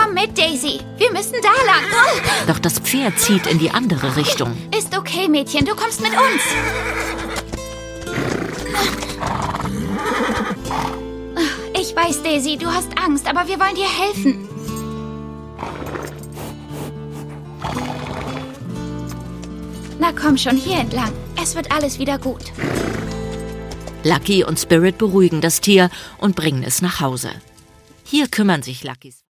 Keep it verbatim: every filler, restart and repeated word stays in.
Komm mit, Daisy. Wir müssen da lang. Oh. Doch das Pferd zieht in die andere Richtung. Ist okay, Mädchen. Du kommst mit uns. Ich weiß, Daisy, du hast Angst, aber wir wollen dir helfen. Na komm schon, hier entlang. Es wird alles wieder gut. Lucky und Spirit beruhigen das Tier und bringen es nach Hause. Hier kümmern sich Luckys